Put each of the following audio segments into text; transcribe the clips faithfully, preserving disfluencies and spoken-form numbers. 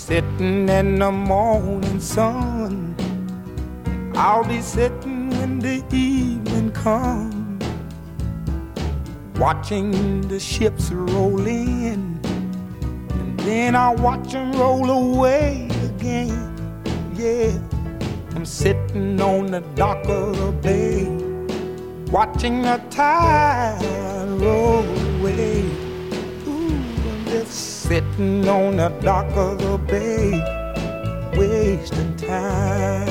sitting in the morning sun. I'll be sitting when the evening comes, watching the ships roll in, and then I'll watch them roll away again. Yeah, I'm sitting on the dock of the bay, watching the tide roll away. Ooh, I'm just sitting on the dock of the bay, wasting time.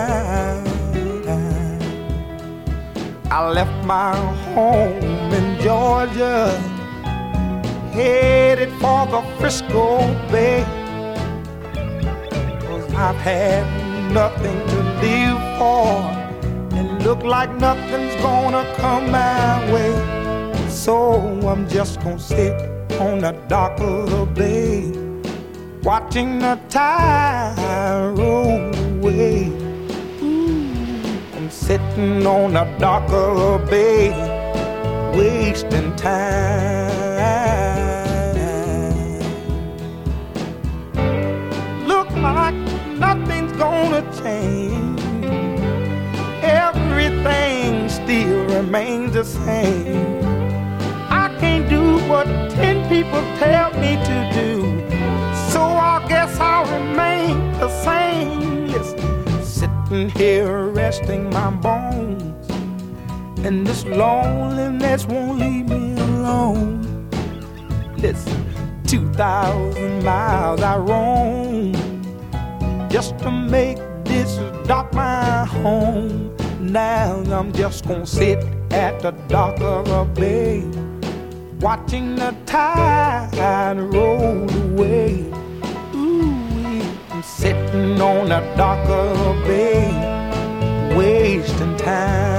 I left my home in Georgia, headed for the Frisco Bay, 'cause I've had nothing to live for, and look like nothing's gonna come my way. So I'm just gonna sit on the dock of the bay, watching the tide roll away. Ooh, I'm sitting on the dock of the bay, wasting time. Look like nothing's gonna change, everything still remains the same. I can't do what ten people tell me to do, so I guess I'll remain the same. Listen, sitting here resting my bones, and this loneliness won't leave me alone. Listen, two thousand miles I roam just to make this dock my home. Now I'm just gonna sit at the dock of a bay, watching the tide roll away. Ooh, I'm sitting on the dock of a bay, wasting time.